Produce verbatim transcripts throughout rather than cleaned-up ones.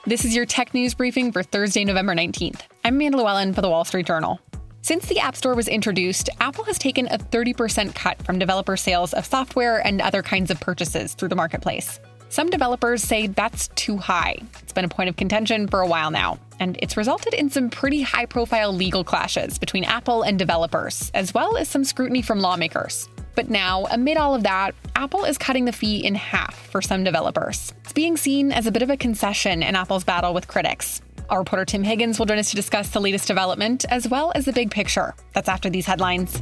This is your tech news briefing for Thursday, November nineteenth. I'm Amanda Llewellyn for The Wall Street Journal. Since the App Store was introduced, Apple has taken a thirty percent cut from developer sales of software and other kinds of purchases through the marketplace. Some developers say that's too high. It's been a point of contention for a while now, and it's resulted in some pretty high-profile legal clashes between Apple and developers, as well as some scrutiny from lawmakers. But now, amid all of that, Apple is cutting the fee in half for some developers. It's being seen as a bit of a concession in Apple's battle with critics. Our reporter Tim Higgins will join us to discuss the latest development, as well as the big picture. That's after these headlines.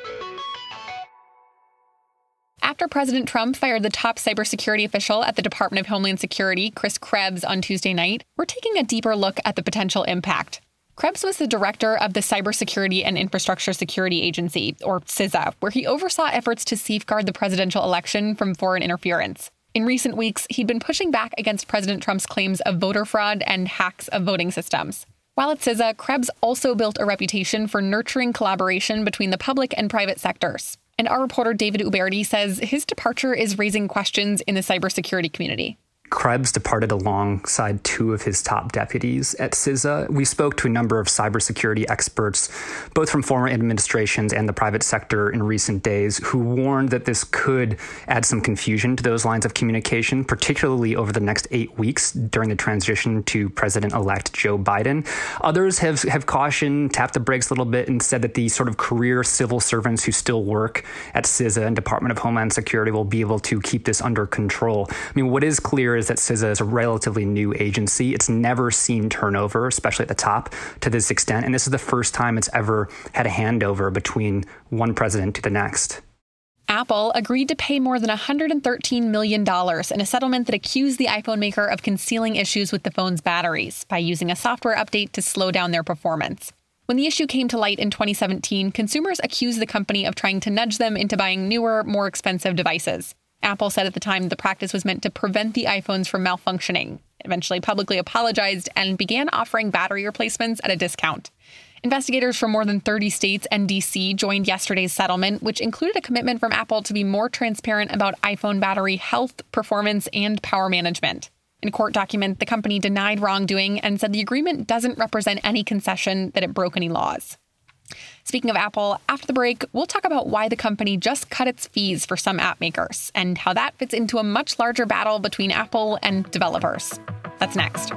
After President Trump fired the top cybersecurity official at the Department of Homeland Security, Chris Krebs, on Tuesday night, we're taking a deeper look at the potential impact. Krebs was the director of the Cybersecurity and Infrastructure Security Agency, or C I S A, where he oversaw efforts to safeguard the presidential election from foreign interference. In recent weeks, he'd been pushing back against President Trump's claims of voter fraud and hacks of voting systems. While at C I S A, Krebs also built a reputation for nurturing collaboration between the public and private sectors. And our reporter David Uberti says his departure is raising questions in the cybersecurity community. Krebs departed alongside two of his top deputies at C I S A. We spoke to a number of cybersecurity experts, both from former administrations and the private sector in recent days, who warned that this could add some confusion to those lines of communication, particularly over the next eight weeks during the transition to President-elect Joe Biden. Others have, have cautioned, tapped the brakes a little bit, and said that the sort of career civil servants who still work at C I S A and Department of Homeland Security will be able to keep this under control. I mean, what is clear is that C I S A is a relatively new agency. It's never seen turnover, especially at the top, to this extent. And this is the first time it's ever had a handover between one president to the next. Apple agreed to pay more than one hundred thirteen million dollars in a settlement that accused the iPhone maker of concealing issues with the phone's batteries by using a software update to slow down their performance. When the issue came to light in twenty seventeen, consumers accused the company of trying to nudge them into buying newer, more expensive devices. Apple said at the time the practice was meant to prevent the iPhones from malfunctioning, eventually publicly apologized, and began offering battery replacements at a discount. Investigators from more than thirty states and D C joined yesterday's settlement, which included a commitment from Apple to be more transparent about iPhone battery health, performance, and power management. In a court document, the company denied wrongdoing and said the agreement doesn't represent any concession that it broke any laws. Speaking of Apple, after the break, we'll talk about why the company just cut its fees for some app makers and how that fits into a much larger battle between Apple and developers. That's next.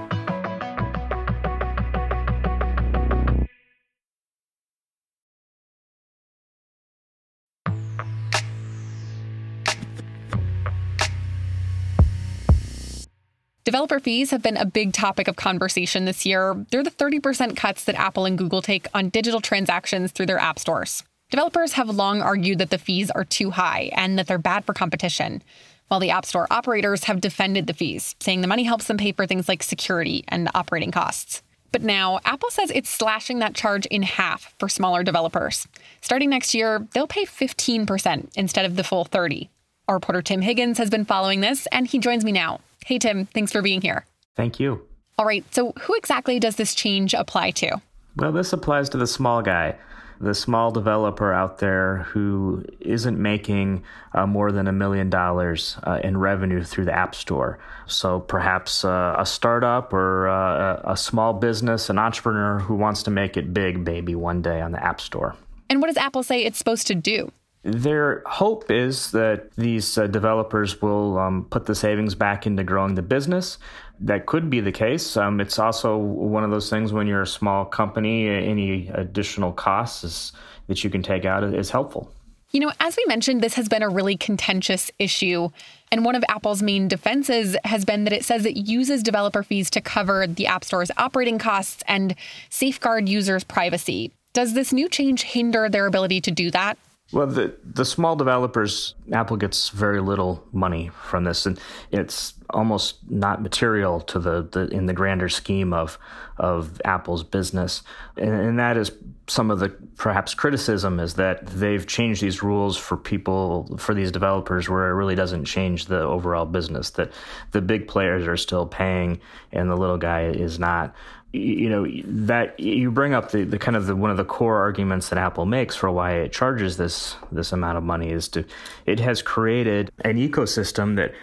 Developer fees have been a big topic of conversation this year. They're the thirty percent cuts that Apple and Google take on digital transactions through their app stores. Developers have long argued that the fees are too high and that they're bad for competition, while the App Store operators have defended the fees, saying the money helps them pay for things like security and operating costs. But now, Apple says it's slashing that charge in half for smaller developers. Starting next year, they'll pay fifteen percent instead of the full thirty percent. Our reporter Tim Higgins has been following this, and he joins me now. Hey, Tim, thanks for being here. Thank you. All right, so who exactly does this change apply to? Well, this applies to the small guy, the small developer out there who isn't making uh, more than a million dollars uh, in revenue through the App Store. So perhaps uh, a startup or uh, a small business, an entrepreneur who wants to make it big, maybe one day on the App Store. And what does Apple say it's supposed to do? Their hope is that these uh, developers will um, put the savings back into growing the business. That could be the case. Um, it's also one of those things when you're a small company, any additional costs is, that you can take out is helpful. You know, as we mentioned, this has been a really contentious issue. And one of Apple's main defenses has been that it says it uses developer fees to cover the App Store's operating costs and safeguard users' privacy. Does this new change hinder their ability to do that? Well, the the small developers, Apple gets very little money from this, and it's almost not material to the, the in the grander scheme of of Apple's business. And, and that is some of the perhaps criticism is that they've changed these rules for people, for these developers, where it really doesn't change the overall business, that the big players are still paying and the little guy is not. You know, that you bring up the, the kind of the one of the core arguments that Apple makes for why it charges this this amount of money is to it has created an ecosystem that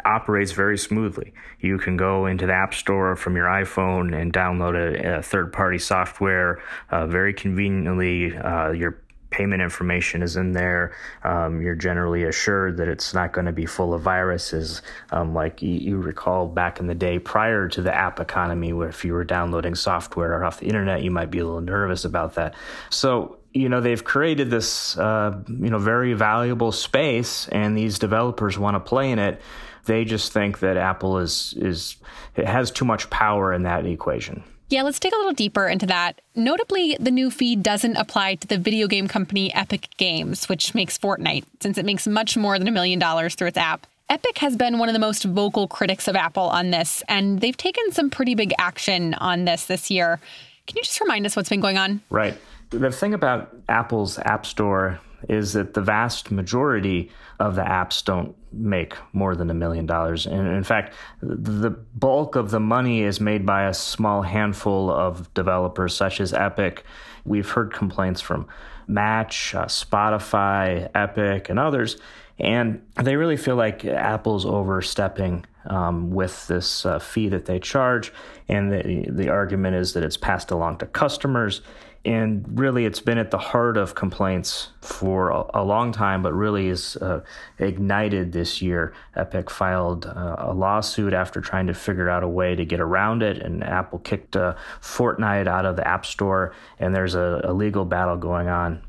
operates very smoothly. You can go into the App Store from your iPhone and download a, a third-party software uh, very conveniently. Uh, your payment information is in there. Um, you're generally assured that it's not going to be full of viruses. Um, like you, you recall back in the day prior to the app economy, where if you were downloading software off the internet, you might be a little nervous about that. So, you know, they've created this, uh, you know, very valuable space, and these developers want to play in it. They just think that Apple is, is it has too much power in that equation. Yeah, let's dig a little deeper into that. Notably, the new fee doesn't apply to the video game company Epic Games, which makes Fortnite, since it makes much more than a million dollars through its app. Epic has been one of the most vocal critics of Apple on this, and they've taken some pretty big action on this this year. Can you just remind us what's been going on? Right. The thing about Apple's App Store is that the vast majority of the apps don't make more than a million dollars. And in fact, the bulk of the money is made by a small handful of developers such as Epic. We've heard complaints from Match, uh, Spotify, Epic, and others. And they really feel like Apple's overstepping um, with this uh, fee that they charge. And the, the argument is that it's passed along to customers. And really, it's been at the heart of complaints for a, a long time, but really is uh, ignited this year. Epic filed uh, a lawsuit after trying to figure out a way to get around it, and Apple kicked uh, Fortnite out of the App Store, and there's a, a legal battle going on.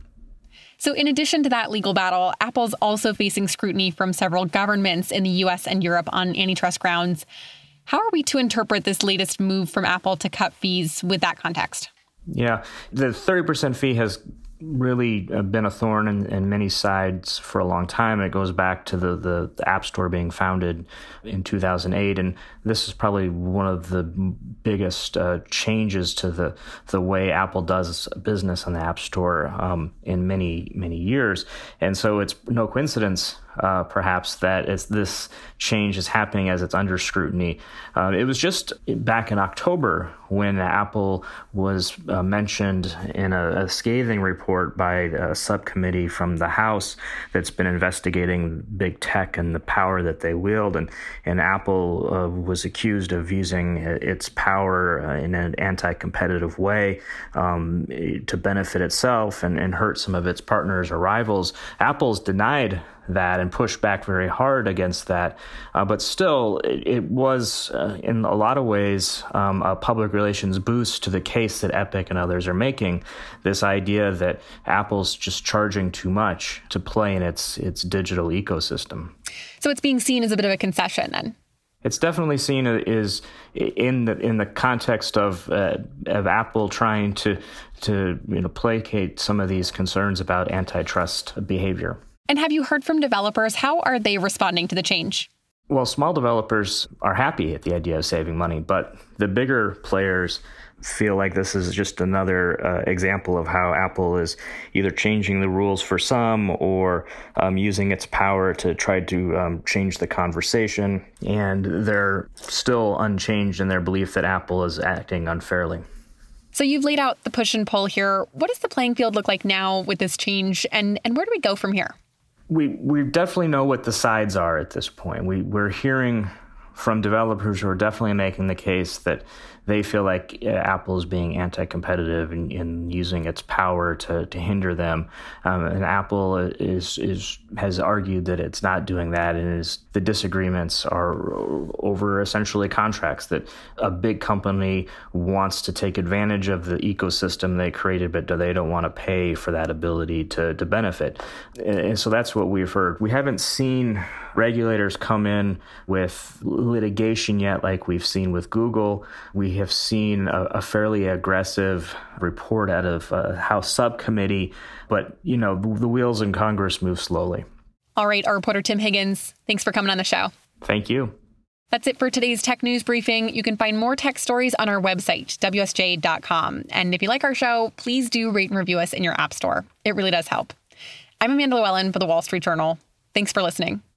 So in addition to that legal battle, Apple's also facing scrutiny from several governments in the U S and Europe on antitrust grounds. How are we to interpret this latest move from Apple to cut fees with that context? Yeah, the thirty percent fee has really been a thorn in, in many sides for a long time. It goes back to the, the, the App Store being founded in two thousand eight, and this is probably one of the biggest uh, changes to the the way Apple does business on the App Store um, in many, many years. And so it's no coincidence, uh, perhaps, that it's, this change is happening as it's under scrutiny. Uh, it was just back in October when Apple was uh, mentioned in a, a scathing report by a subcommittee from the House that's been investigating big tech and the power that they wield. And, and Apple uh, was accused of using its power uh, in an anti-competitive way um, to benefit itself and, and hurt some of its partners or rivals. Apple's denied that and pushed back very hard against that. Uh, but still, it, it was, uh, in a lot of ways, um, a public relations boost to the case that Epic and others are making. This idea that Apple's just charging too much to play in its its digital ecosystem. So it's being seen as a bit of a concession then? It's definitely seen as in the in the context of uh, of Apple trying to to you know placate some of these concerns about antitrust behavior. And have you heard from developers? How are they responding to the change? Well, small developers are happy at the idea of saving money, but the bigger players feel like this is just another uh, example of how Apple is either changing the rules for some or um, using its power to try to um, change the conversation. And they're still unchanged in their belief that Apple is acting unfairly. So you've laid out the push and pull here. What does the playing field look like now with this change, and, and where do we go from here? We we definitely know what the sides are at this point. We, we're hearing from developers who are definitely making the case that they feel like uh, Apple is being anti-competitive and, and using its power to, to hinder them. Um, and Apple is is has argued that it's not doing that, and is the disagreements are over essentially contracts that a big company wants to take advantage of the ecosystem they created, but they don't want to pay for that ability to, to benefit. And so that's what we've heard. We haven't seen regulators come in with litigation yet like we've seen with Google. We have seen a, a fairly aggressive report out of a House subcommittee, but, you know, the, the wheels in Congress move slowly. All right, our reporter Tim Higgins, thanks for coming on the show. Thank you. That's it for today's Tech News Briefing. You can find more tech stories on our website, W S J dot com. And if you like our show, please do rate and review us in your app store. It really does help. I'm Amanda Llewellyn for The Wall Street Journal. Thanks for listening.